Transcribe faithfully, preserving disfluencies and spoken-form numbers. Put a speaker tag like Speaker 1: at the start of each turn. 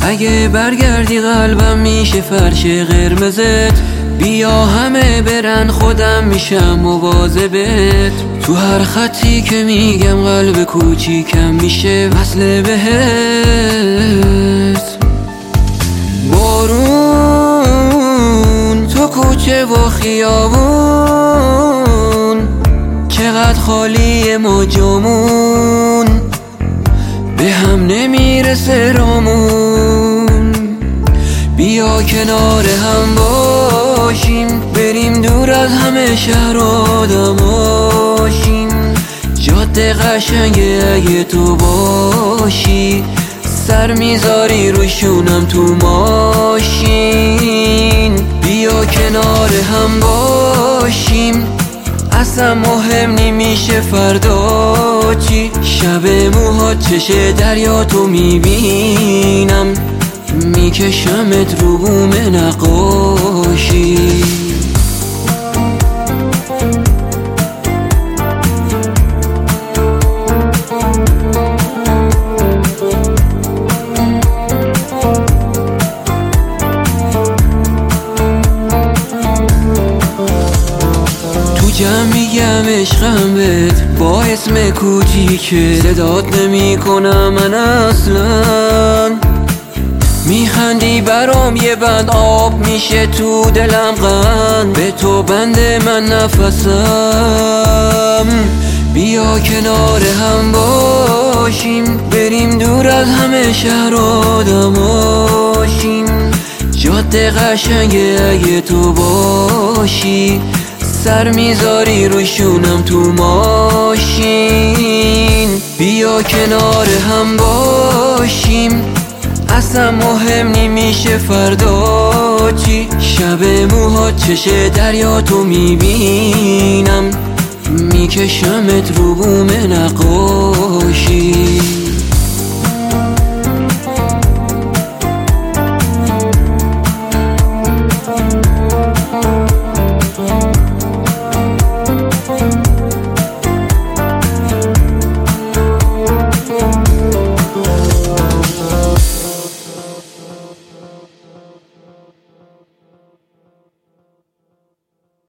Speaker 1: اگه برگردی قلبم میشه فرش قرمزت، بیا همه برن خودم میشم مواظبت. تو هر خطی که میگم قلب کوچیکم میشه وصل بهت. بارون تو کوچه و خیابون، چقدر خالی ما جامون، به هم نمیرسه رامون. بیا کنار هم باشیم، بریم دور از همه شهر آدماشیم. جاده قشنگه اگه تو باشی، سر میذاری روشونم تو ماشین. بیا کنار هم باشیم، اصلا مهم نمیشه فردا چی. شب موهات چشه دریا تو میبینم، میکشمت رو بوم نقاشی. جمع میگم عشقم بهت با اسم کوچیکه، صدات نمی کنم من اصلا. میخندی برام یه بند آب میشه تو دلم قند، به تو بند من نفسم. بیا کنار هم باشیم، بریم دور از همه شهر آدماشیم. جاده قشنگه اگه تو باشی، سر میذاری روشونم تو ماشین. بیا کنار هم باشیم، اصلا مهم نمیشه فردا چی. شب موهات چشه دریا تو میبینم، میکشمت رو بوم نقاشی.